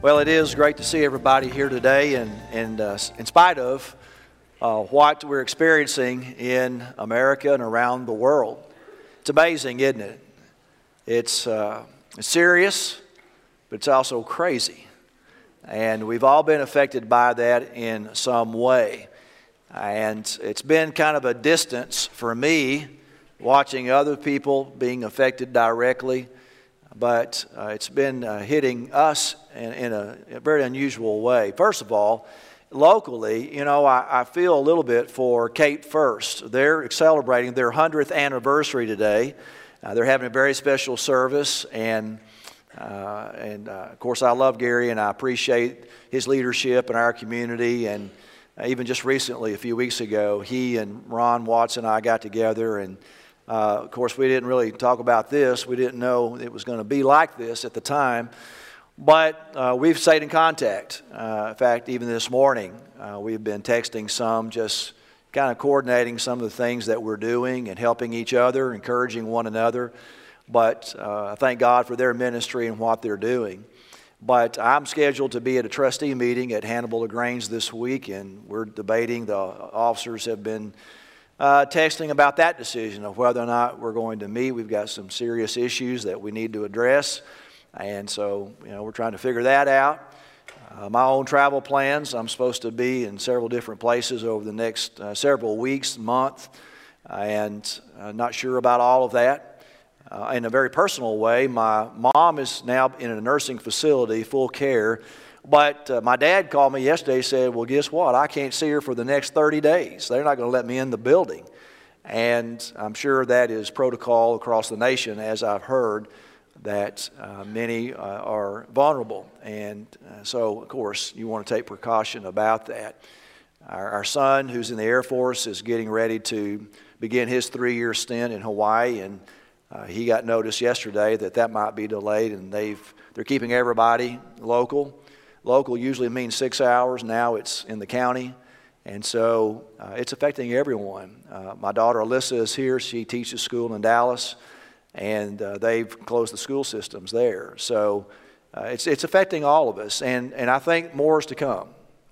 Well, it is great to see everybody here today, and in spite of what we're experiencing in America and around the world, it's amazing, isn't it? It's serious, but it's also crazy, and we've all been affected by that in some way. And it's been kind of a distance for me watching other people being affected directly, but it's been hitting us in a very unusual way. First of all, locally, I feel a little bit for Cape First. They're celebrating their 100th anniversary today. They're having a very special service, and of course I love Gary and I appreciate his leadership in our community. And even just recently, a few weeks ago, he and Ron Watson and I got together, and of course, we didn't really talk about this. We didn't know it was going to be like this at the time. But we've stayed in contact. In fact, even this morning, we've been texting some, just kind of coordinating some of the things that we're doing and helping each other, encouraging one another. But I thank God for their ministry and what they're doing. But I'm scheduled to be at a trustee meeting at Hannibal LaGrange this week, and we're debating. The officers have been texting about that decision of whether or not we're going to meet. We've got some serious issues that we need to address, and so we're trying to figure that out. My own travel plans, I'm supposed to be in several different places over the next several weeks, month, and not sure about all of that. In a very personal way, my mom is now in a nursing facility, full care. But my dad called me yesterday and said, well, guess what? I can't see her for the next 30 days. They're not going to let me in the building. And I'm sure that is protocol across the nation, as I've heard, that many are vulnerable. And so, of course, you want to take precaution about that. Our son, who's in the Air Force, is getting ready to begin his 3-year stint in Hawaii. And he got notice yesterday that might be delayed, and they're keeping everybody local. Local usually means 6 hours. Now it's in the county. And so it's affecting everyone. My daughter Alyssa is here. She teaches school in Dallas. And they've closed the school systems there. So it's affecting all of us. And I think more is to come.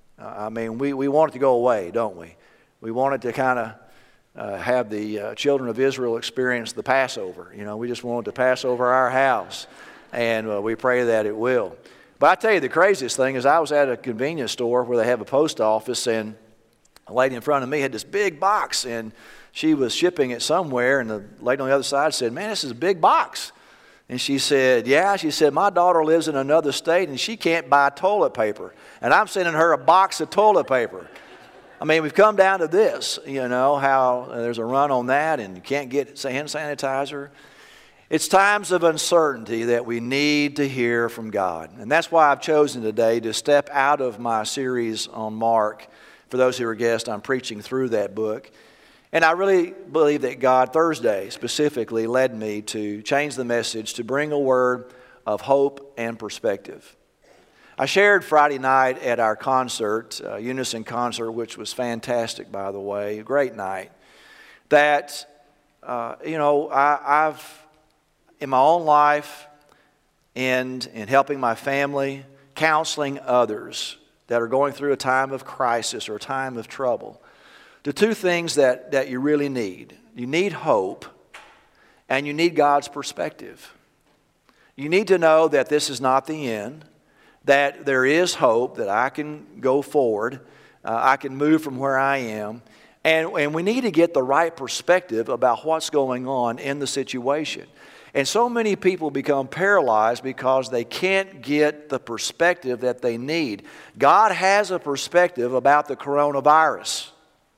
We want it to go away, don't we? We want it to kind of have the children of Israel experience the Passover. We just want it to pass over our house. And we pray that it will. But I tell you, the craziest thing is I was at a convenience store where they have a post office, and a lady in front of me had this big box, and she was shipping it somewhere, and the lady on the other side said, man, this is a big box. And she said, yeah. She said, my daughter lives in another state, and she can't buy toilet paper, and I'm sending her a box of toilet paper. We've come down to this, how there's a run on that, and you can't get hand sanitizer. It's times of uncertainty that we need to hear from God. And that's why I've chosen today to step out of my series on Mark. For those who are guests, I'm preaching through that book. And I really believe that God, Thursday specifically, led me to change the message to bring a word of hope and perspective. I shared Friday night at our concert, Unison concert, which was fantastic, by the way, a great night, that, I've in my own life and in helping my family, counseling others that are going through a time of crisis or a time of trouble. The two things that you really need. You need hope, and you need God's perspective. You need to know that this is not the end, that there is hope, that I can go forward, I can move from where I am, and we need to get the right perspective about what's going on in the situation. And so many people become paralyzed because they can't get the perspective that they need. God has a perspective about the coronavirus.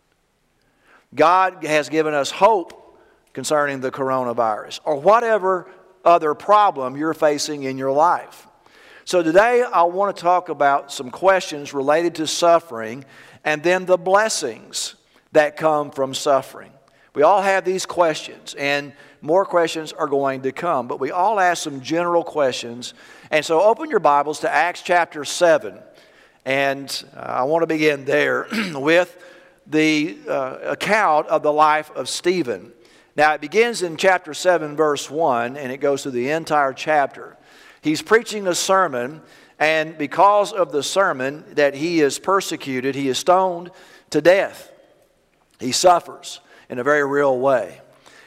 God has given us hope concerning the coronavirus or whatever other problem you're facing in your life. So today I want to talk about some questions related to suffering and then the blessings that come from suffering. We all have these questions, and more questions are going to come, but we all ask some general questions. And so open your Bibles to Acts chapter 7, and I want to begin there with the account of the life of Stephen. Now, it begins in chapter 7, verse 1, and it goes through the entire chapter. He's preaching a sermon, And because of the sermon that he is persecuted, he is stoned to death. He suffers in a very real way.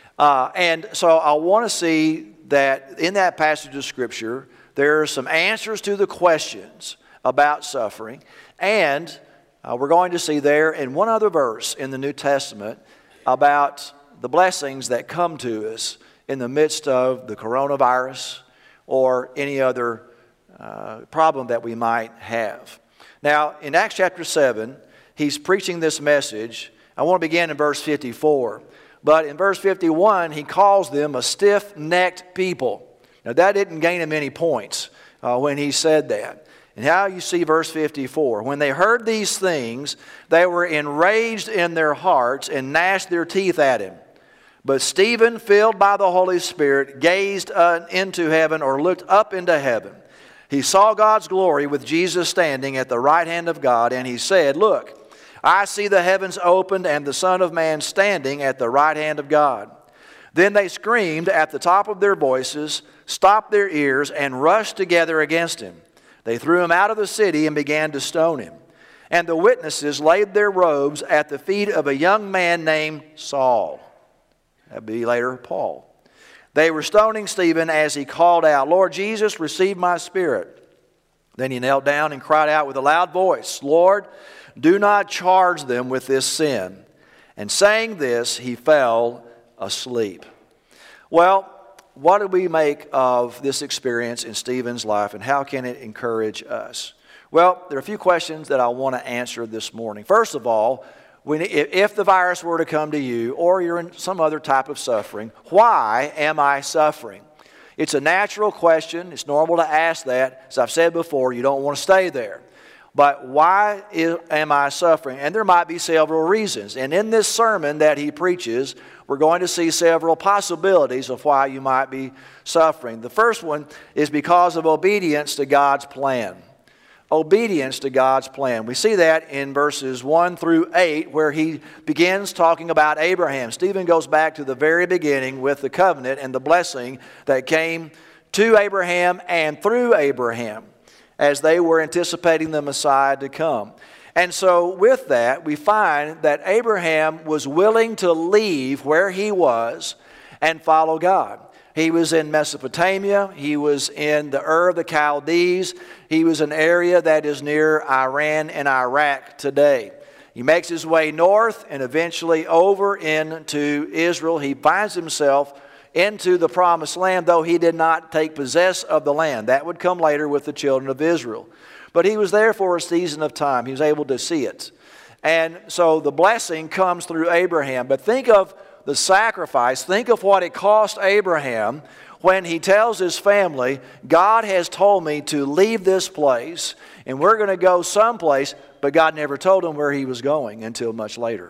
And so I want to see that in that passage of Scripture, there are some answers to the questions about suffering. And we're going to see there in one other verse in the New Testament about the blessings that come to us in the midst of the coronavirus or any other problem that we might have. Now, in Acts chapter 7, he's preaching this message. I want to begin in verse 54. But in verse 51, he calls them a stiff-necked people. Now, that didn't gain him any points when he said that. And how you see verse 54. When they heard these things, they were enraged in their hearts and gnashed their teeth at him. But Stephen, filled by the Holy Spirit, gazed into heaven, or looked up into heaven. He saw God's glory with Jesus standing at the right hand of God, and he said, "Look, I see the heavens opened and the Son of Man standing at the right hand of God." Then they screamed at the top of their voices, stopped their ears, and rushed together against him. They threw him out of the city and began to stone him. And the witnesses laid their robes at the feet of a young man named Saul. That would be later Paul. They were stoning Stephen as he called out, "Lord Jesus, receive my spirit." Then he knelt down and cried out with a loud voice, "Lord, do not charge them with this sin." And saying this, he fell asleep. Well, what do we make of this experience in Stephen's life, and how can it encourage us? Well, there are a few questions that I want to answer this morning. First of all, if the virus were to come to you, or you're in some other type of suffering, why am I suffering? It's a natural question. It's normal to ask that. As I've said before, you don't want to stay there. But why am I suffering? And there might be several reasons. And in this sermon that he preaches, we're going to see several possibilities of why you might be suffering. The first one is because of obedience to God's plan. Obedience to God's plan. We see that in verses 1 through 8, where he begins talking about Abraham. Stephen goes back to the very beginning with the covenant and the blessing that came to Abraham and through Abraham, as they were anticipating the Messiah to come. And so with that, we find that Abraham was willing to leave where he was and follow God. He was in Mesopotamia. He was in the Ur of the Chaldees. He was an area that is near Iran and Iraq today. He makes his way north and eventually over into Israel. He finds himself into the promised land, though he did not take possession of the land. That would come later with the children of Israel. But he was there for a season of time. He was able to see it. And so the blessing comes through Abraham. But think of the sacrifice. Think of what it cost Abraham when he tells his family, "God has told me to leave this place, and we're going to go someplace," but God never told him where he was going until much later.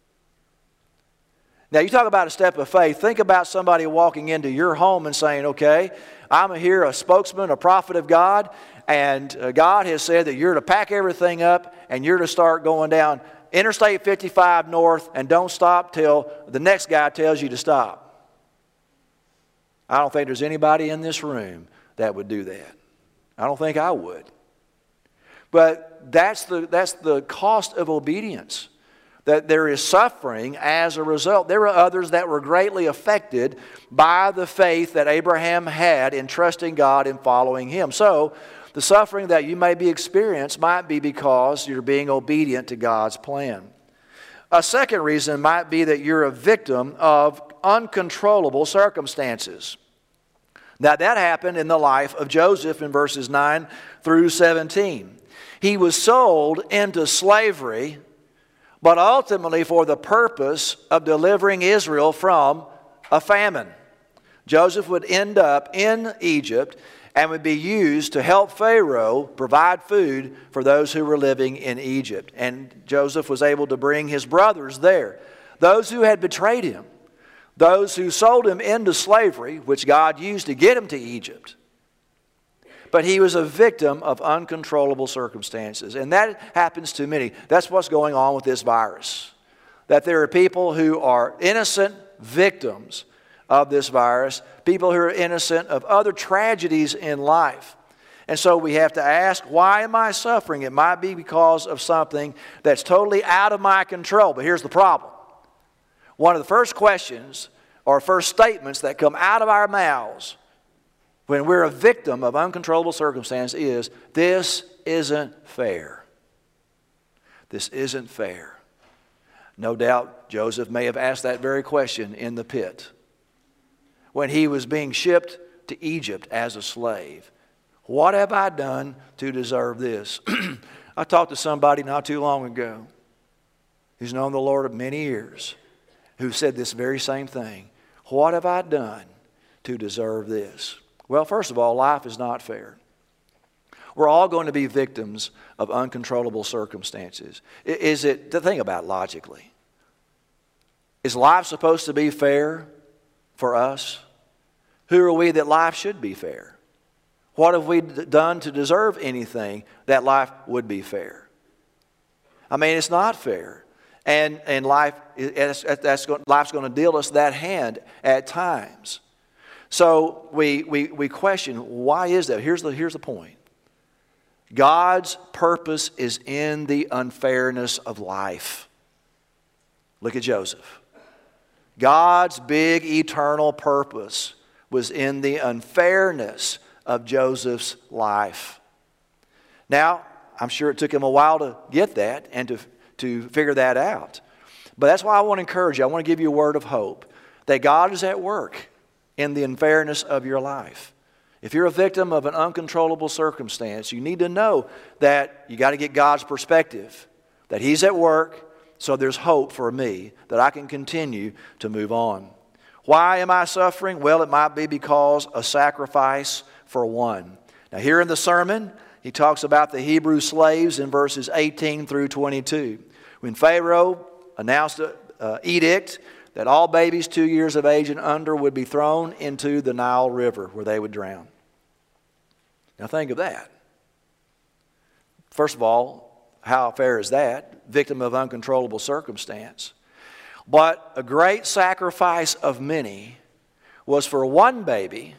Now, you talk about a step of faith. Think about somebody walking into your home and saying, "Okay, I'm here, a spokesman, a prophet of God, and God has said that you're to pack everything up and you're to start going down Interstate 55 north and don't stop till the next guy tells you to stop." I don't think there's anybody in this room that would do that. I don't think I would. But that's the cost of obedience. That there is suffering as a result. There were others that were greatly affected by the faith that Abraham had in trusting God and following Him. So, the suffering that you may be experiencing might be because you're being obedient to God's plan. A second reason might be that you're a victim of uncontrollable circumstances. Now, that happened in the life of Joseph in verses 9 through 17. He was sold into slavery, but ultimately for the purpose of delivering Israel from a famine. Joseph would end up in Egypt and would be used to help Pharaoh provide food for those who were living in Egypt. And Joseph was able to bring his brothers there, those who had betrayed him, those who sold him into slavery, which God used to get him to Egypt. But he was a victim of uncontrollable circumstances. And that happens to many. That's what's going on with this virus. That there are people who are innocent victims of this virus, people who are innocent of other tragedies in life. And so we have to ask, why am I suffering? It might be because of something that's totally out of my control. But here's the problem. One of the first questions or first statements that come out of our mouths when we're a victim of uncontrollable circumstance is, this isn't fair. This isn't fair. No doubt Joseph may have asked that very question in the pit when he was being shipped to Egypt as a slave. What have I done to deserve this? I talked to somebody not too long ago who's known the Lord of many years who said this very same thing. What have I done to deserve this? Well, first of all, life is not fair. We're all going to be victims of uncontrollable circumstances. Is it, to think about logically, is life supposed to be fair for us? Who are we that life should be fair? What have we done to deserve anything that life would be fair? I mean, it's not fair. And life's going to deal us that hand at times. So we question, why is that? Here's the point. God's purpose is in the unfairness of life. Look at Joseph. God's big eternal purpose was in the unfairness of Joseph's life. Now, I'm sure it took him a while to get that and to figure that out. But that's why I want to encourage you. I want to give you a word of hope that God is at work in the unfairness of your life. If you're a victim of an uncontrollable circumstance, you need to know that you got to get God's perspective, that He's at work, so there's hope for me that I can continue to move on. Why am I suffering? Well, it might be because a sacrifice for one. Now, here in the sermon, he talks about the Hebrew slaves in verses 18 through 22. When Pharaoh announced an edict that all babies 2 years of age and under would be thrown into the Nile River where they would drown. Now think of that. First of all, how fair is that? Victim of uncontrollable circumstance. But a great sacrifice of many was for one baby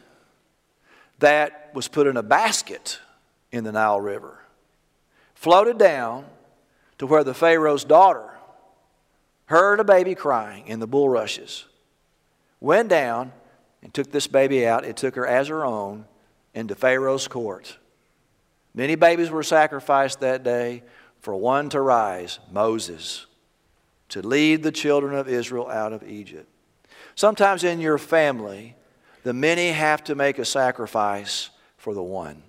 that was put in a basket in the Nile River, floated down to where the Pharaoh's daughter heard a baby crying in the bulrushes, went down and took this baby out. It took her as her own into Pharaoh's court. Many babies were sacrificed that day for one to rise, Moses, to lead the children of Israel out of Egypt. Sometimes in your family, the many have to make a sacrifice for the one.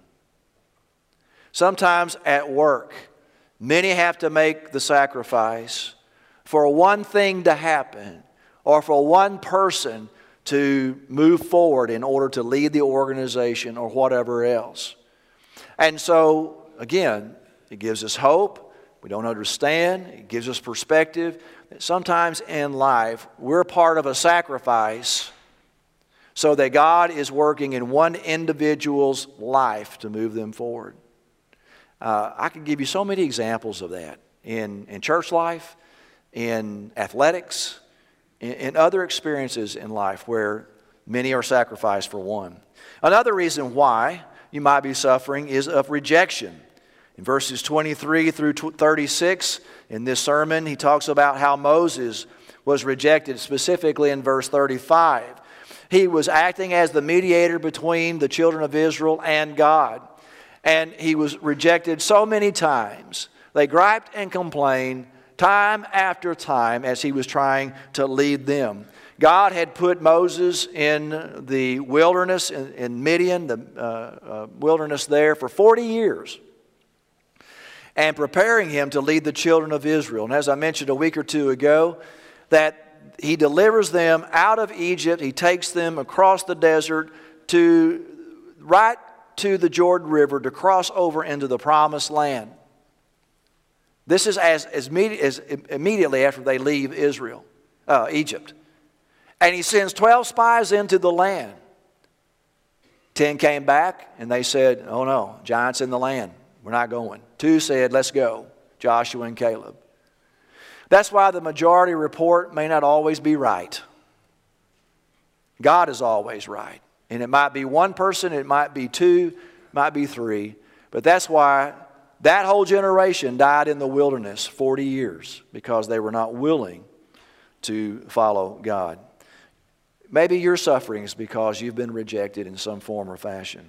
Sometimes at work, many have to make the sacrifice for one thing to happen or for one person to move forward in order to lead the organization or whatever else. And so, again, it gives us hope. We don't understand. It gives us perspective. Sometimes in life, we're part of a sacrifice so that God is working in one individual's life to move them forward. I could give you so many examples of that in church life, in athletics, in other experiences in life where many are sacrificed for one. Another reason why you might be suffering is of rejection. In verses 23 through 36, in this sermon, he talks about how Moses was rejected, specifically in verse 35. He was acting as the mediator between the children of Israel and God. And he was rejected so many times. They griped and complained time after time as he was trying to lead them. God had put Moses in the wilderness in Midian, the wilderness there, for 40 years, and preparing him to lead the children of Israel. And as I mentioned a week or two ago, that he delivers them out of Egypt. He takes them across the desert to right to the Jordan River to cross over into the promised land. This is as immediately after they leave Egypt. And he sends 12 spies into the land. 10 came back and they said, oh no, giants in the land. We're not going. 2 said, let's go, Joshua and Caleb. That's why the majority report may not always be right. God is always right. And it might be one person, it might be 2, might be 3. But that's why that whole generation died in the wilderness 40 years, because they were not willing to follow God. Maybe your suffering is because you've been rejected in some form or fashion.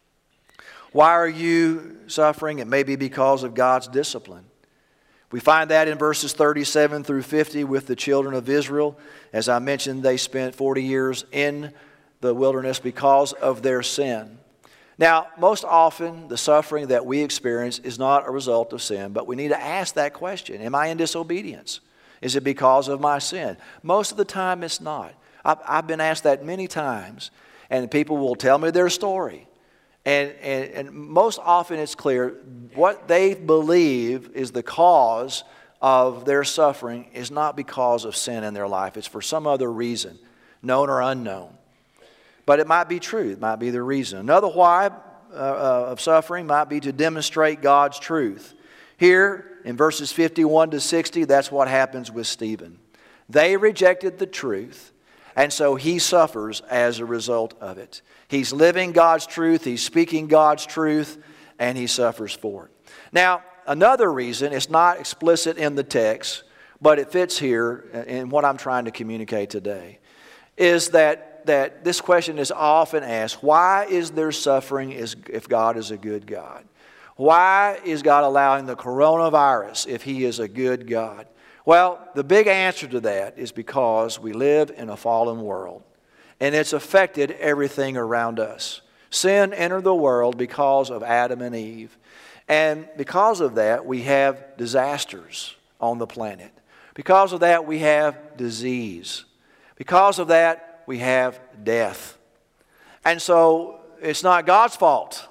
Why are you suffering? It may be because of God's discipline. We find that in verses 37 through 50 with the children of Israel. As I mentioned, they spent 40 years in the wilderness because of their sin. Now, most often, the suffering that we experience is not a result of sin, but we need to ask that question. Am I in disobedience? Is it because of my sin? Most of the time, it's not. I've been asked that many times, and people will tell me their story. And most often it's clear what they believe is the cause of their suffering is not because of sin in their life. It's for some other reason, known or unknown. But it might be true. It might be the reason. Another why of suffering might be to demonstrate God's truth. Here in verses 51 to 60, that's what happens with Stephen. They rejected the truth, and so he suffers as a result of it. He's living God's truth, he's speaking God's truth, and he suffers for it. Now, another reason, it's not explicit in the text, but it fits here in what I'm trying to communicate today, is that this question is often asked, why is there suffering if God is a good God? Why is God allowing the coronavirus if He is a good God? Well, the big answer to that is because we live in a fallen world, and it's affected everything around us. Sin entered the world because of Adam and Eve, and because of that, we have disasters on the planet. Because of that, we have disease. Because of that, we have death. And so it's not God's fault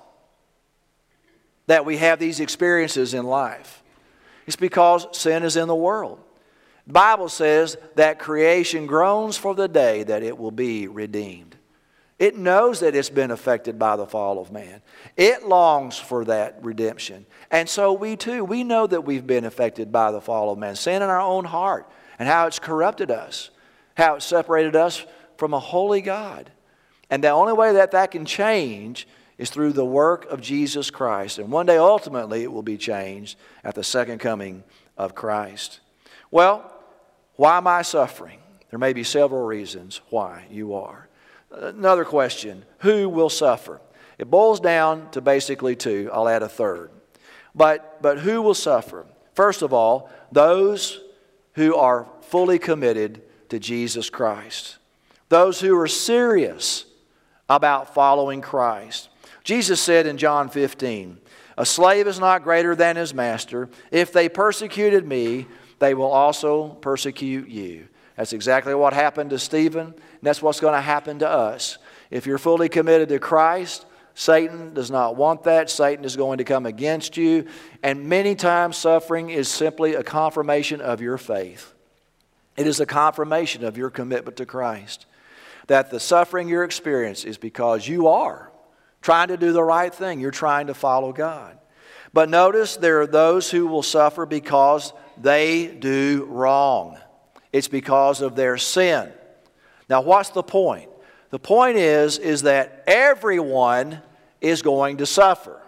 that we have these experiences in life. It's because sin is in the world. The Bible says that creation groans for the day that it will be redeemed. It knows that it's been affected by the fall of man. It longs for that redemption. And so we too, we know that we've been affected by the fall of man. Sin in our own heart and how it's corrupted us, how it's separated us from a holy God. And the only way that can change is through the work of Jesus Christ. And one day, ultimately, it will be changed at the second coming of Christ. Well, why am I suffering? There may be several reasons why you are. Another question, who will suffer? It boils down to basically 2. I'll add a third. But who will suffer? First of all, those who are fully committed to Jesus Christ. Those who are serious about following Christ. Jesus said in John 15, "A slave is not greater than his master. If they persecuted me, they will also persecute you." That's exactly what happened to Stephen, and that's what's going to happen to us. If you're fully committed to Christ, Satan does not want that. Satan is going to come against you, and many times suffering is simply a confirmation of your faith. It is a confirmation of your commitment to Christ. That the suffering you're experiencing is because you are trying to do the right thing. You're trying to follow God. But notice there are those who will suffer because they do wrong. It's because of their sin. Now, what's the point? The point is that everyone is going to suffer.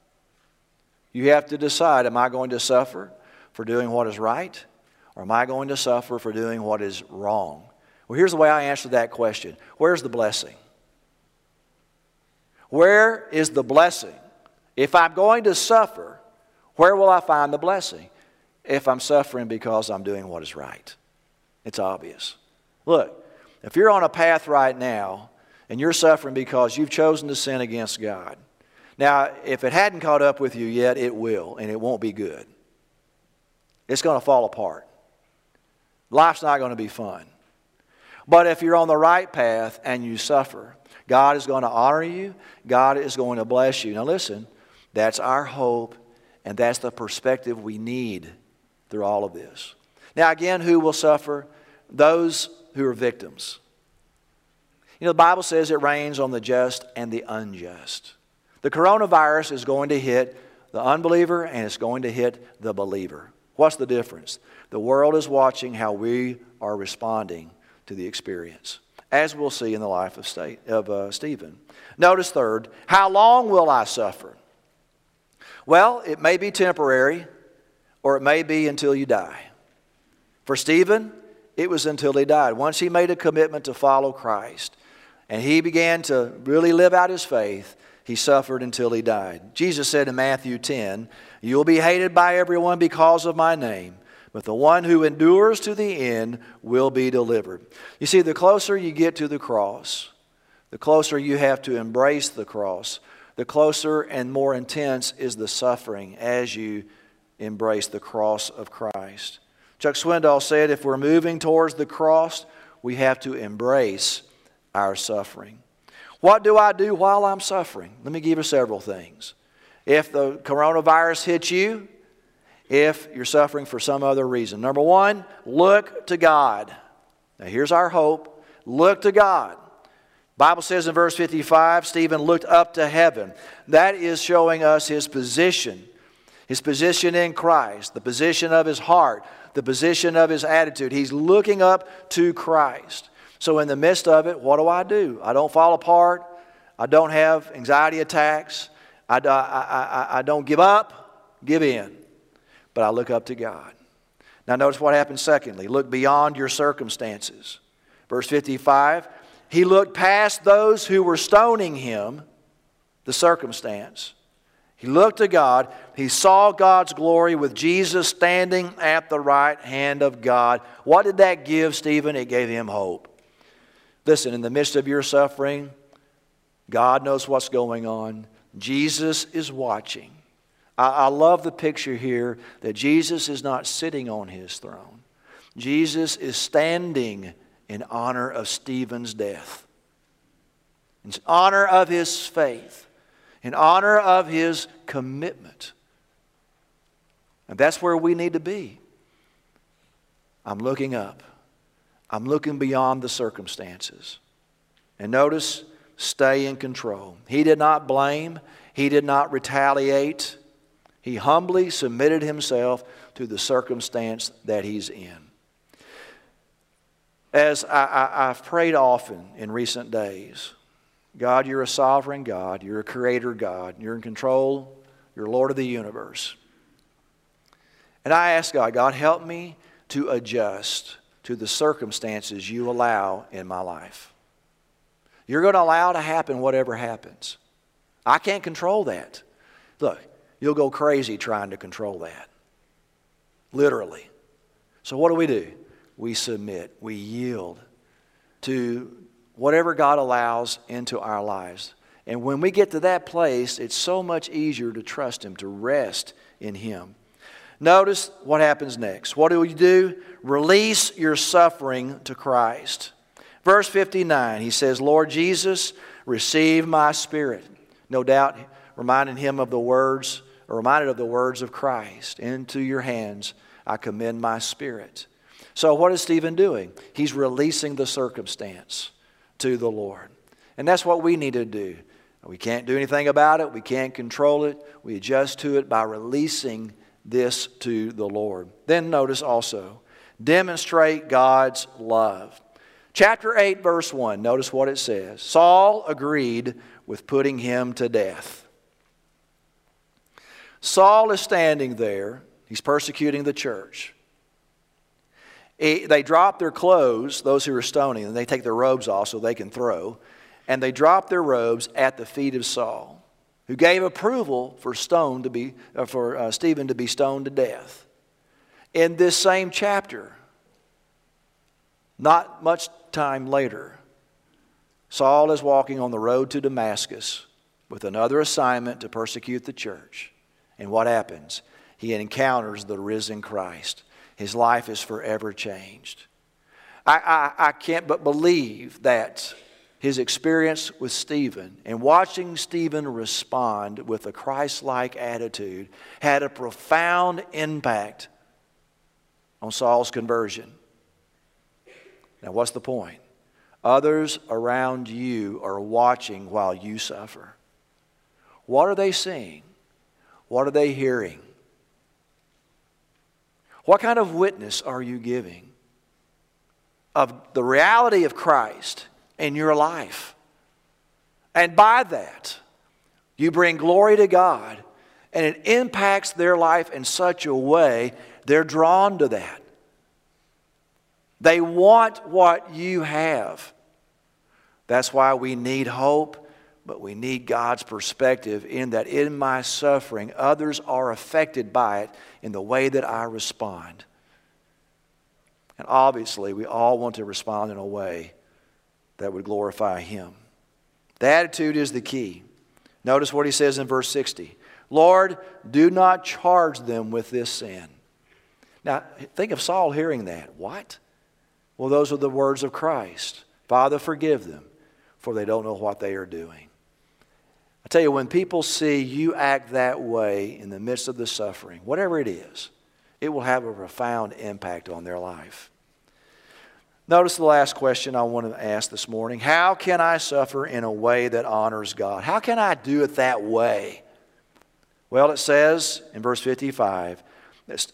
You have to decide, am I going to suffer for doing what is right? Or am I going to suffer for doing what is wrong? Well, here's the way I answer that question. Where's the blessing? Where is the blessing? If I'm going to suffer, where will I find the blessing? If I'm suffering because I'm doing what is right. It's obvious. Look, if you're on a path right now and you're suffering because you've chosen to sin against God, now, if it hadn't caught up with you yet, it will, and it won't be good. It's going to fall apart. Life's not going to be fun. But if you're on the right path and you suffer, God is going to honor you. God is going to bless you. Now listen, that's our hope, and that's the perspective we need through all of this. Now again, who will suffer? Those who are victims. You know, the Bible says it rains on the just and the unjust. The coronavirus is going to hit the unbeliever and it's going to hit the believer. What's the difference? The world is watching how we are responding to the experience. as we'll see in the life of Stephen. Notice third, how long will I suffer? Well, it may be temporary, or it may be until you die. For Stephen, it was until he died. Once he made a commitment to follow Christ, and he began to really live out his faith, he suffered until he died. Jesus said in Matthew 10, "You will be hated by everyone because of my name, but the one who endures to the end will be delivered." You see, the closer you get to the cross, the closer you have to embrace the cross, the closer and more intense is the suffering as you embrace the cross of Christ. Chuck Swindoll said, if we're moving towards the cross, we have to embrace our suffering. What do I do while I'm suffering? Let me give you several things. If the coronavirus hits you, if you're suffering for some other reason. Number one, look to God. Now here's our hope. Look to God. The Bible says in verse 55, Stephen looked up to heaven. That is showing us his position in Christ, the position of his heart, the position of his attitude. He's looking up to Christ. So in the midst of it, what do? I don't fall apart. I don't have anxiety attacks. I don't give up, give in. But I look up to God. Now notice what happens secondly. Look beyond your circumstances. Verse 55, he looked past those who were stoning him, the circumstance. He looked to God. He saw God's glory with Jesus standing at the right hand of God. What did that give Stephen? It gave him hope. Listen, in the midst of your suffering, God knows what's going on. Jesus is watching. I love the picture here that Jesus is not sitting on his throne. Jesus is standing in honor of Stephen's death, in honor of his faith, in honor of his commitment. And that's where we need to be. I'm looking up. I'm looking beyond the circumstances. And notice, stay in control. He did not blame. He did not retaliate. He humbly submitted himself to the circumstance that he's in. As I've prayed often in recent days, God, you're a sovereign God. You're a creator God. You're in control. You're Lord of the universe. And I ask God, God, help me to adjust to the circumstances you allow in my life. You're going to allow to happen whatever happens. I can't control that. Look, you'll go crazy trying to control that. Literally. So what do? We submit. We yield to whatever God allows into our lives. And when we get to that place, it's so much easier to trust Him, to rest in Him. Notice what happens next. What do? Release your suffering to Christ. Verse 59, he says, Lord Jesus, receive my spirit. No doubt reminded of the words of Christ. Into your hands I commend my spirit. So what is Stephen doing? He's releasing the circumstance to the Lord. And that's what we need to do. We can't do anything about it. We can't control it. We adjust to it by releasing this to the Lord. Then notice also, demonstrate God's love. Chapter 8, verse 1, notice what it says. Saul agreed with putting him to death. Saul is standing there. He's persecuting the church. They drop their clothes, those who are stoning, and they take their robes off so they can throw. And they drop their robes at the feet of Saul, who gave approval for Stephen to be stoned to death. In this same chapter, not much time later, Saul is walking on the road to Damascus with another assignment to persecute the church. And what happens? He encounters the risen Christ. His life is forever changed. I can't but believe that his experience with Stephen and watching Stephen respond with a Christ-like attitude had a profound impact on Saul's conversion. Now, what's the point? Others around you are watching while you suffer. What are they seeing? What are they hearing? What kind of witness are you giving of the reality of Christ in your life. And by that, you bring glory to God, and it impacts their life in such a way they're drawn to that. They want what you have. That's why we need hope, but we need God's perspective in that in my suffering, others are affected by it in the way that I respond. And obviously, we all want to respond in a way that would glorify Him. The attitude is the key. Notice what he says in verse 60. Lord, do not charge them with this sin. Now, think of Saul hearing that. What? Well, those are the words of Christ. Father, forgive them, for they don't know what they are doing. I tell you, when people see you act that way in the midst of the suffering, whatever it is, it will have a profound impact on their life. Notice the last question I want to ask this morning. How can I suffer in a way that honors God? How can I do it that way? Well, it says in verse 55 that,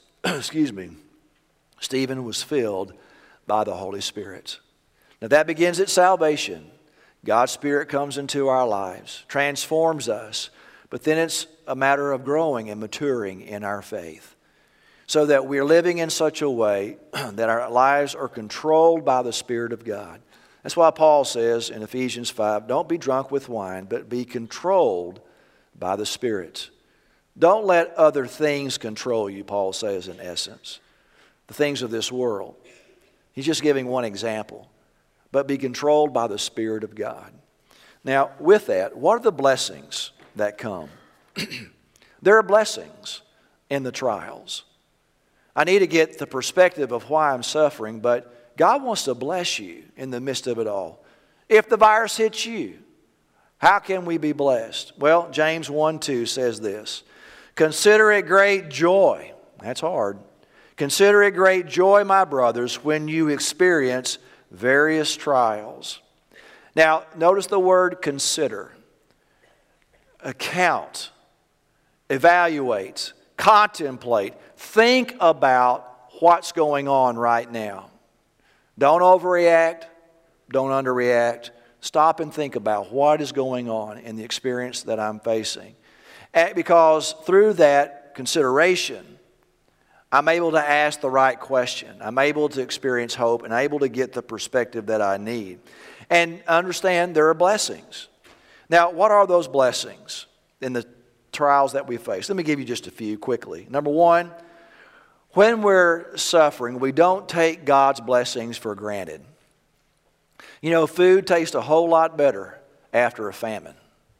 Stephen was filled by the Holy Spirit. Now that begins at salvation. God's Spirit comes into our lives, transforms us, but then it's a matter of growing and maturing in our faith, so that we're living in such a way that our lives are controlled by the Spirit of God. That's why Paul says in Ephesians 5, don't be drunk with wine, but be controlled by the Spirit. Don't let other things control you, Paul says in essence. The things of this world. He's just giving one example. But be controlled by the Spirit of God. Now, with that, what are the blessings that come? There are blessings in the trials. I need to get the perspective of why I'm suffering, but God wants to bless you in the midst of it all. If the virus hits you, how can we be blessed? Well, James 1:2 says this, consider it great joy. That's hard. Consider it great joy, my brothers, when you experience various trials. Now, notice the word consider. Account, evaluate, contemplate, think about what's going on right now. Don't overreact, don't underreact. Stop and think about what is going on in the experience that I'm facing. Because through that consideration, I'm able to ask the right question. I'm able to experience hope and able to get the perspective that I need. And understand there are blessings. Now, what are those blessings in the trials that we face? Let me give you just a few quickly. Number one, when we're suffering, we don't take God's blessings for granted. You know, food tastes a whole lot better after a famine.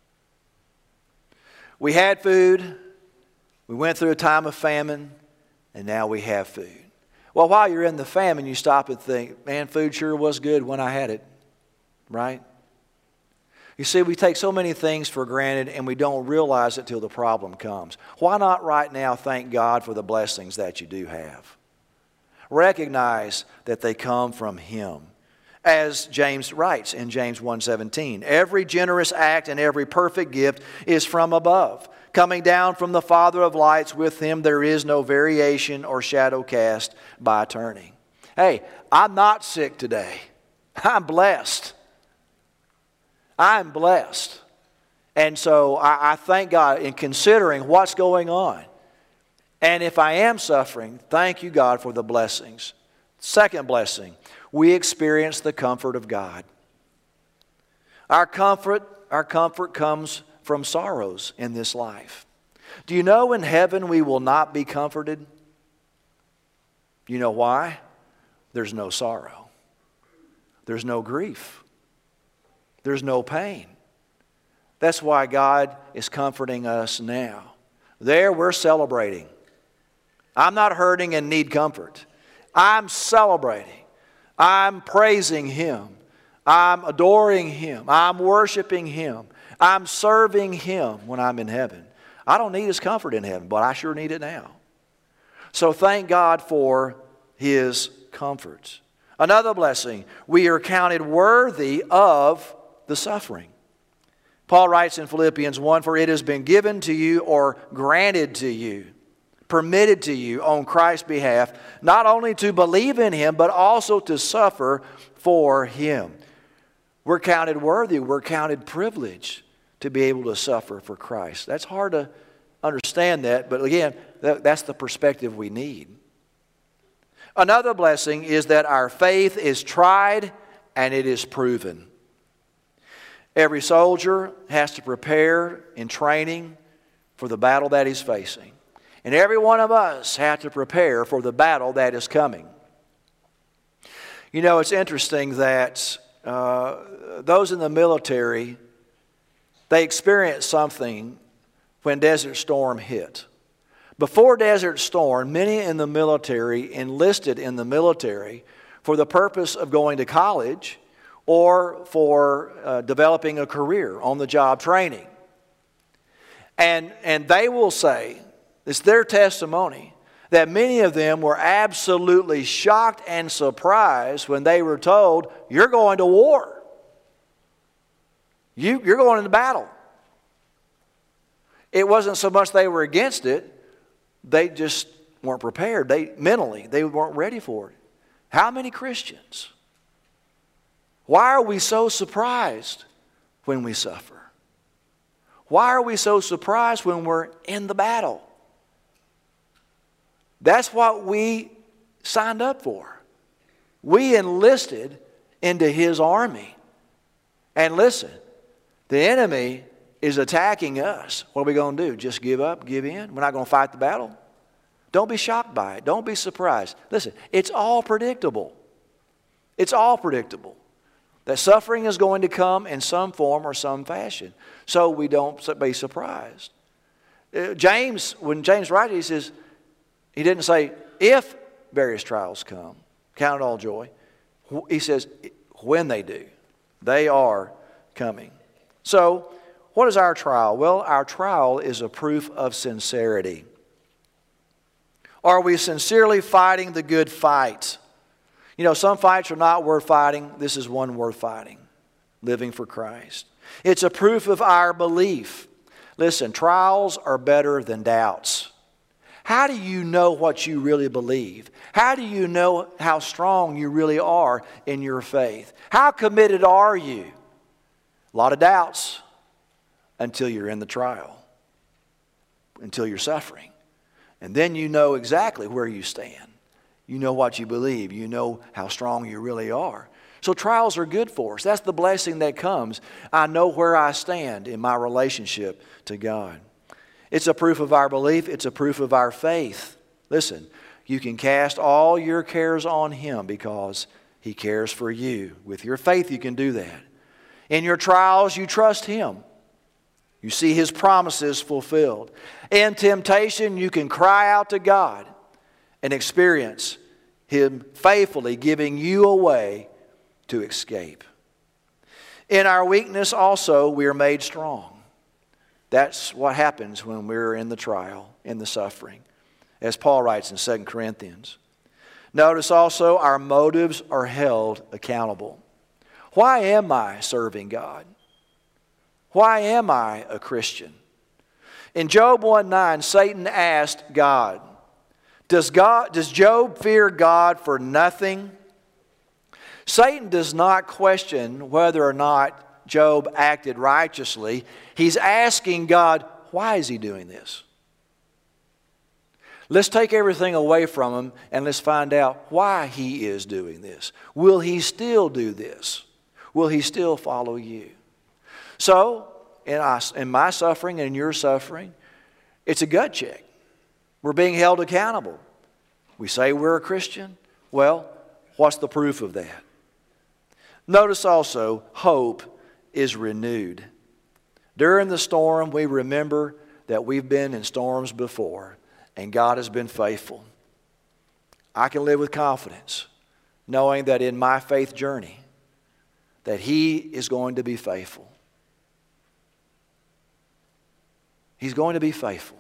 We had food, we went through a time of famine, and now we have food. Well, while you're in the famine, you stop and think, man, food sure was good when I had it, right? You see, we take so many things for granted and we don't realize it till the problem comes. Why not right now thank God for the blessings that you do have? Recognize that they come from Him. As James writes in James 1:17, every generous act and every perfect gift is from above, coming down from the Father of lights. With Him there is no variation or shadow cast by turning. Hey, I'm not sick today. I'm blessed. I'm blessed. And so I thank God in considering what's going on. And if I am suffering, thank you, God, for the blessings. Second blessing, we experience the comfort of God. Our comfort comes from sorrows in this life. Do you know in heaven we will not be comforted? You know why? There's no sorrow. There's no grief. There's no pain. That's why God is comforting us now. There we're celebrating. I'm not hurting and need comfort. I'm celebrating. I'm praising Him. I'm adoring Him. I'm worshiping Him. I'm serving Him when I'm in heaven. I don't need His comfort in heaven, but I sure need it now. So thank God for His comfort. Another blessing, we are counted worthy of the suffering. Paul writes in Philippians 1, for it has been given to you or granted to you, permitted to you on Christ's behalf, not only to believe in Him, but also to suffer for Him. We're counted worthy. We're counted privileged to be able to suffer for Christ. That's hard to understand that, but again, that's the perspective we need. Another blessing is that our faith is tried and it is proven. Every soldier has to prepare in training for the battle that he's facing. And every one of us have to prepare for the battle that is coming. You know, it's interesting that those in the military, they experienced something when Desert Storm hit. Before Desert Storm, many in the military enlisted in the military for the purpose of going to college or for developing a career, on-the-job training. And they will say, it's their testimony, that many of them were absolutely shocked and surprised when they were told, you're going to war. You're going into battle. It wasn't so much they were against it, they just weren't prepared. Mentally, they weren't ready for it. How many Christians? Why are we so surprised when we suffer? Why are we so surprised when we're in the battle? That's what we signed up for. We enlisted into His army. And listen, the enemy is attacking us. What are we going to do? Just give up, give in? We're not going to fight the battle? Don't be shocked by it. Don't be surprised. Listen, it's all predictable. It's all predictable. That suffering is going to come in some form or some fashion. So we don't be surprised. James, when James writes, he says, he didn't say, if various trials come, count it all joy. He says, when they do, they are coming. So, what is our trial? Well, our trial is a proof of sincerity. Are we sincerely fighting the good fight? You know, some fights are not worth fighting. This is one worth fighting. Living for Christ. It's a proof of our belief. Listen, trials are better than doubts. How do you know what you really believe? How do you know how strong you really are in your faith? How committed are you? A lot of doubts until you're in the trial, until you're suffering. And then you know exactly where you stand. You know what you believe. You know how strong you really are. So trials are good for us. That's the blessing that comes. I know where I stand in my relationship to God. It's a proof of our belief. It's a proof of our faith. Listen, you can cast all your cares on Him because He cares for you. With your faith, you can do that. In your trials, you trust Him. You see His promises fulfilled. In temptation, you can cry out to God and experience Him faithfully giving you a way to escape. In our weakness also, we are made strong. That's what happens when we're in the trial, in the suffering, as Paul writes in 2 Corinthians. Notice also our motives are held accountable. Why am I serving God? Why am I a Christian? In Job 1:9, Satan asked God, Does Job fear God for nothing? Satan does not question whether or not Job acted righteously. He's asking God, why is he doing this? Let's take everything away from him and let's find out why he is doing this. Will he still do this? Will he still follow you? So, in my suffering and in your suffering, it's a gut check. We're being held accountable. We say we're a Christian. Well, what's the proof of that? Notice also, hope is renewed. During the storm, we remember that we've been in storms before, and God has been faithful. I can live with confidence, knowing that in my faith journey, that He is going to be faithful. He's going to be faithful.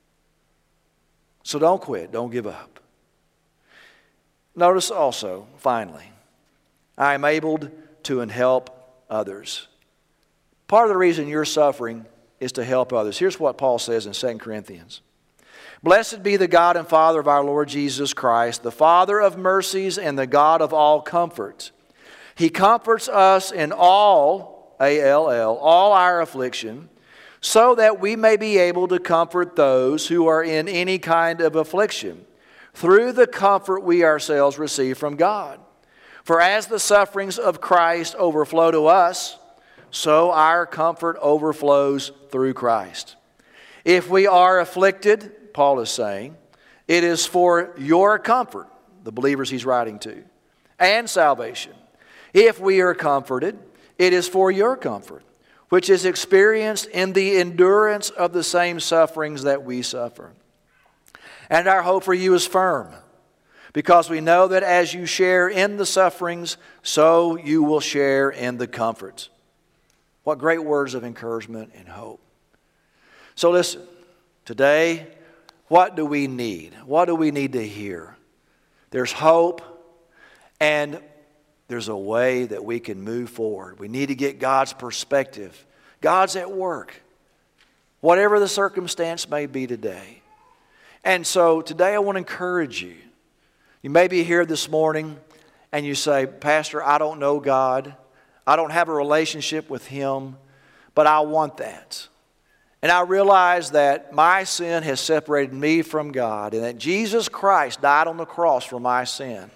So don't quit. Don't give up. Notice also, finally, I am able to help others. Part of the reason you're suffering is to help others. Here's what Paul says in 2 Corinthians. Blessed be the God and Father of our Lord Jesus Christ, the Father of mercies and the God of all comfort. He comforts us in all, A-L-L, all our affliction, so that we may be able to comfort those who are in any kind of affliction, through the comfort we ourselves receive from God. For as the sufferings of Christ overflow to us, so our comfort overflows through Christ. If we are afflicted, Paul is saying, it is for your comfort, the believers he's writing to, and salvation. If we are comforted, it is for your comfort, which is experienced in the endurance of the same sufferings that we suffer. And our hope for you is firm, because we know that as you share in the sufferings, so you will share in the comforts. What great words of encouragement and hope. So listen, today, what do we need? What do we need to hear? There's hope, and there's a way that we can move forward. We need to get God's perspective. God's at work, whatever the circumstance may be today. And so today I want to encourage you. You may be here this morning and you say, Pastor, I don't know God. I don't have a relationship with Him, but I want that. And I realize that my sin has separated me from God and that Jesus Christ died on the cross for my sin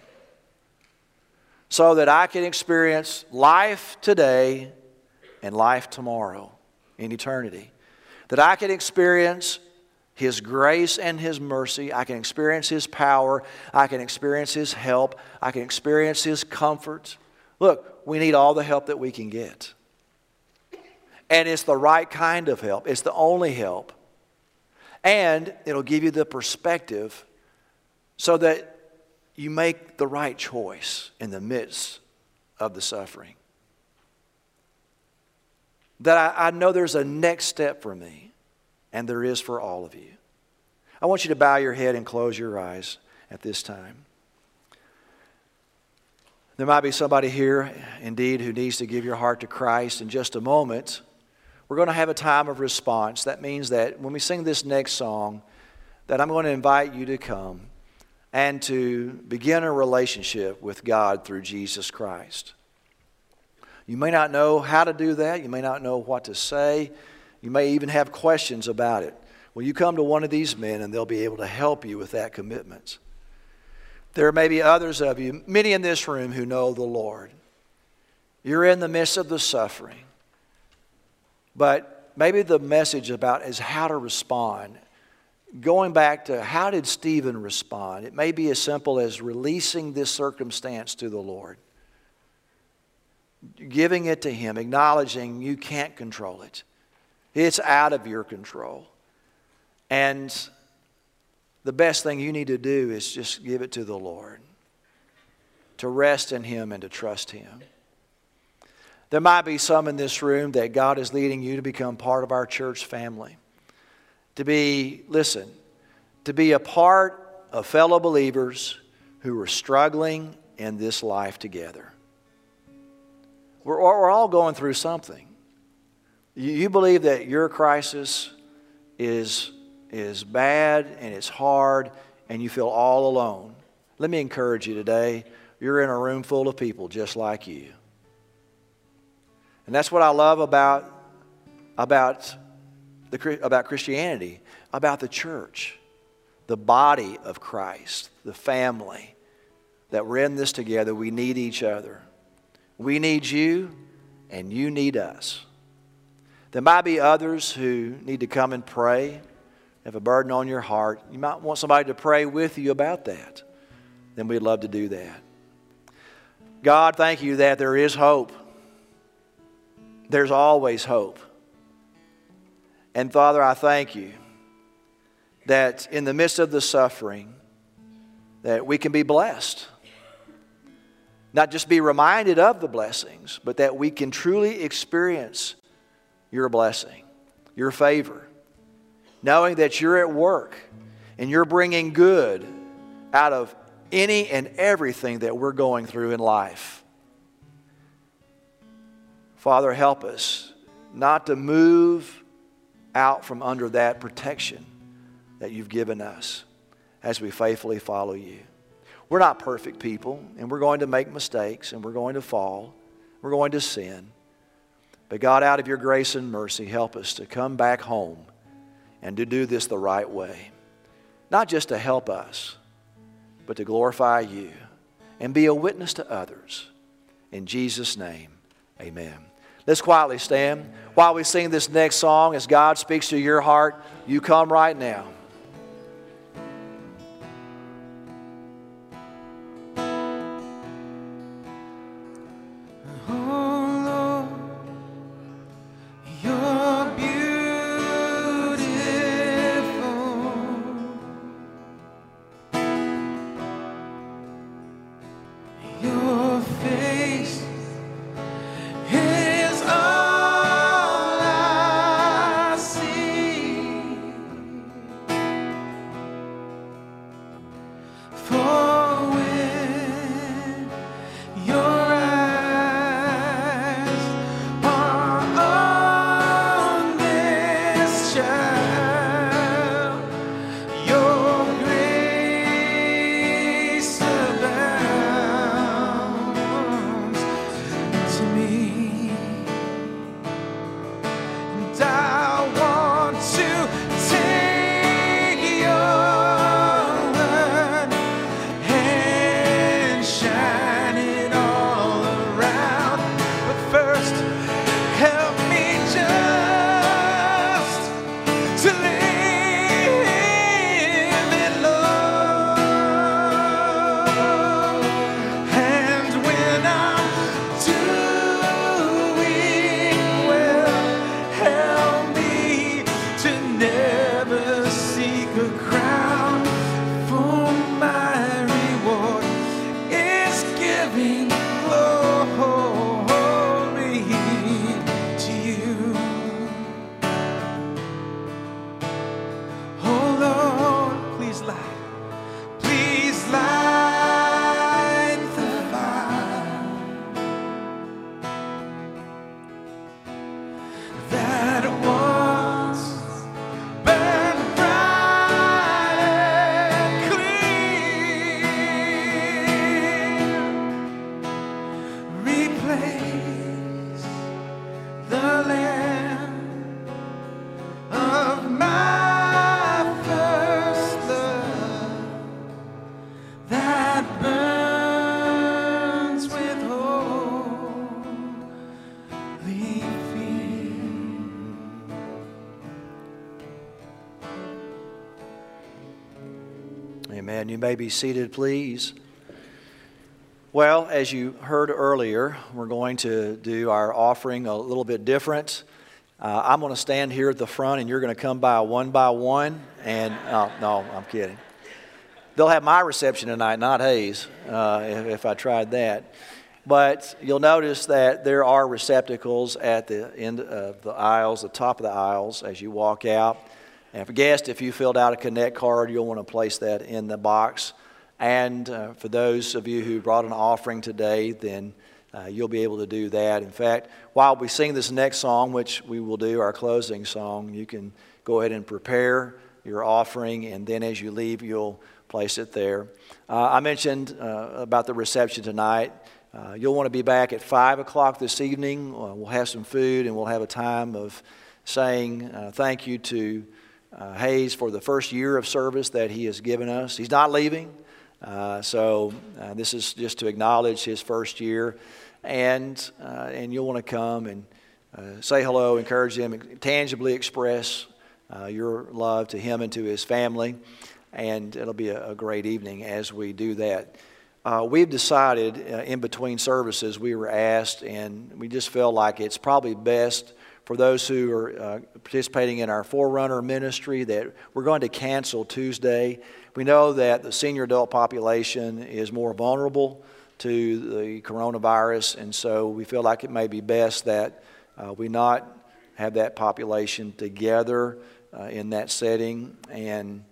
so that I can experience life today and life tomorrow in eternity. That I can experience His grace and His mercy. I can experience His power. I can experience His help. I can experience His comfort. Look, we need all the help that we can get. And it's the right kind of help. It's the only help. And it'll give you the perspective so that you make the right choice in the midst of the suffering. That I know there's a next step for me, and there is for all of you. I want you to bow your head and close your eyes at this time. There might be somebody here, indeed, who needs to give your heart to Christ. In just a moment, we're going to have a time of response. That means that when we sing this next song, that I'm going to invite you to come and to begin a relationship with God through Jesus Christ. You may not know how to do that. You may not know what to say. You may even have questions about it. Well, you come to one of these men and they'll be able to help you with that commitment. There may be others of you, many in this room, who know the Lord. You're in the midst of the suffering. But maybe the message about is how to respond. Going back to how did Stephen respond? It may be as simple as releasing this circumstance to the Lord. Giving it to Him, acknowledging you can't control it. It's out of your control. And the best thing you need to do is just give it to the Lord. To rest in Him and to trust Him. There might be some in this room that God is leading you to become part of our church family. To be a part of fellow believers who are struggling in this life together. We're all going through something. You believe that your crisis is bad and it's hard and you feel all alone. Let me encourage you today. You're in a room full of people just like you. And that's what I love about Christianity, about the church, the body of Christ, the family, that we're in this together. We need each other. We need you, and you need us. There might be others who need to come and pray, have a burden on your heart. You might want somebody to pray with you about that. Then we'd love to do that. God, thank you that there is hope. There's always hope. And Father, I thank you that in the midst of the suffering, that we can be blessed. Not just be reminded of the blessings, but that we can truly experience your blessing, your favor, knowing that you're at work and you're bringing good out of any and everything that we're going through in life. Father, help us not to move out from under that protection that you've given us as we faithfully follow you. We're not perfect people, and we're going to make mistakes, and we're going to fall. We're going to sin. But God, out of your grace and mercy, help us to come back home and to do this the right way. Not just to help us, but to glorify you and be a witness to others. In Jesus' name, amen. Let's quietly stand while we sing this next song. As God speaks to your heart, you come right now. Amen. You may be seated, please. Well, as you heard earlier, we're going to do our offering a little bit different. I'm going to stand here at the front, and you're going to come by one. And no, I'm kidding. They'll have my reception tonight, not Hayes, if I tried that. But you'll notice that there are receptacles at the end of the aisles, the top of the aisles, as you walk out. And for guests, if you filled out a Connect card, you'll want to place that in the box. And for those of you who brought an offering today, then you'll be able to do that. In fact, while we sing this next song, which we will do, our closing song, you can go ahead and prepare your offering, and then as you leave, you'll place it there. I mentioned about the reception tonight. You'll want to be back at 5 o'clock this evening. We'll have some food, and we'll have a time of saying thank you to Hayes for the first year of service that he has given us. He's not leaving, so this is just to acknowledge his first year, and you'll want to come and say hello, encourage him, tangibly express your love to him and to his family, and it'll be a great evening as we do that. We've decided in between services, we were asked, and we just felt like it's probably best for those who are participating in our Forerunner ministry that we're going to cancel Tuesday. We know that the senior adult population is more vulnerable to the coronavirus, and so we feel like it may be best that we not have that population together in that setting. And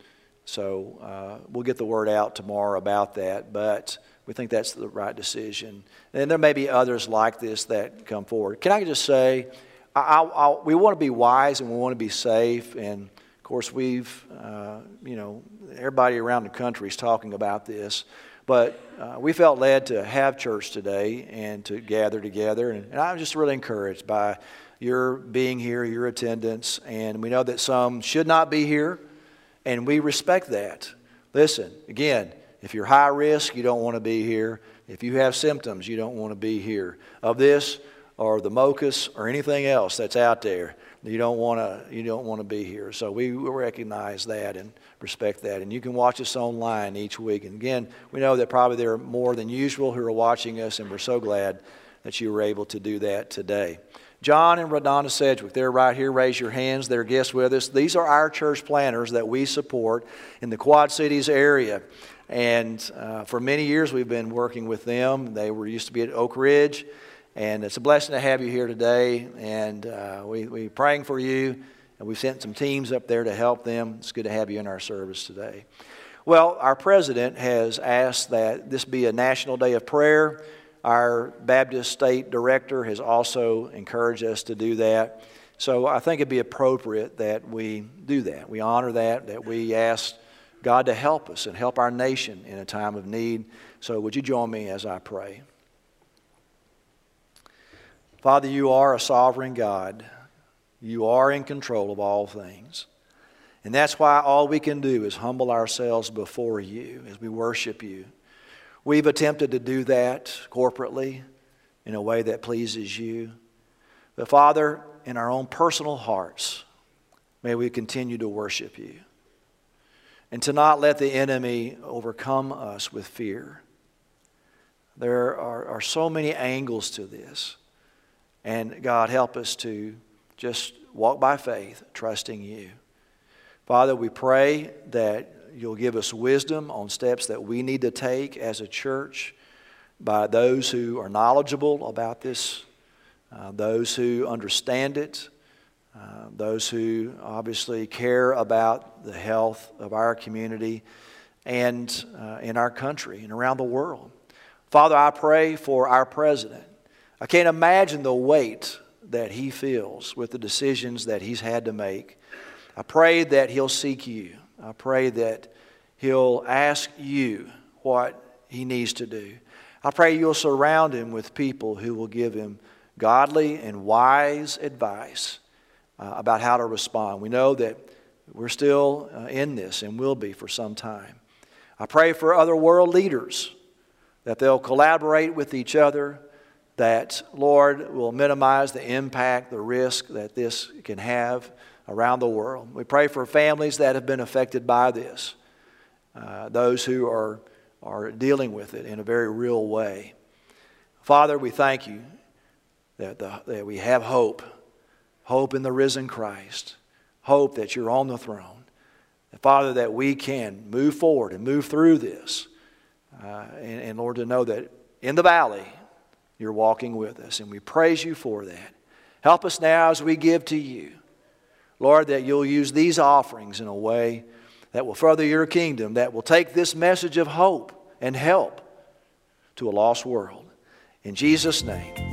so we'll get the word out tomorrow about that, but we think that's the right decision. And there may be others like this that come forward. Can I just say, we want to be wise and we want to be safe, and of course we've, everybody around the country is talking about this. But we felt led to have church today and to gather together. And I'm just really encouraged by your being here, your attendance. And we know that some should not be here, and we respect that. Listen, again, if you're high risk, you don't want to be here. If you have symptoms, you don't want to be here. Of this or the MOCUS or anything else that's out there, you don't want to be here. So we recognize that and respect that. And you can watch us online each week. And again, we know that probably there are more than usual who are watching us, and we're so glad that you were able to do that today. John and Radonna Sedgwick, they're right here. Raise your hands. They're guests with us. These are our church planners that we support in the Quad Cities area. And for many years we've been working with them. They used to be at Oak Ridge. And it's a blessing to have you here today. And we're praying for you. And we've sent some teams up there to help them. It's good to have you in our service today. Well, our president has asked that this be a national day of prayer. Our Baptist State Director has also encouraged us to do that. So I think it'd be appropriate that we do that. We honor that we ask God to help us and help our nation in a time of need. So would you join me as I pray? Father, you are a sovereign God. You are in control of all things. And that's why all we can do is humble ourselves before you as we worship you. We've attempted to do that corporately in a way that pleases you. But Father, in our own personal hearts, may we continue to worship you. And to not let the enemy overcome us with fear. There are so many angles to this. And God, help us to just walk by faith, trusting you. Father, we pray that you'll give us wisdom on steps that we need to take as a church by those who are knowledgeable about this, those who understand it, those who obviously care about the health of our community and in our country and around the world. Father, I pray for our president. I can't imagine the weight that he feels with the decisions that he's had to make. I pray that he'll seek you. I pray that he'll ask you what he needs to do. I pray you'll surround him with people who will give him godly and wise advice about how to respond. We know that we're still in this and will be for some time. I pray for other world leaders that they'll collaborate with each other, that, Lord, will minimize the impact, the risk that this can have around the world. We pray for families that have been affected by this, those who are dealing with it in a very real way. Father, we thank you that we have hope in the risen Christ, hope that you're on the throne. And Father, that we can move forward and move through this, and Lord, to know that in the valley, you're walking with us, and we praise you for that. Help us now as we give to you. Lord, that you'll use these offerings in a way that will further your kingdom, that will take this message of hope and help to a lost world. In Jesus' name.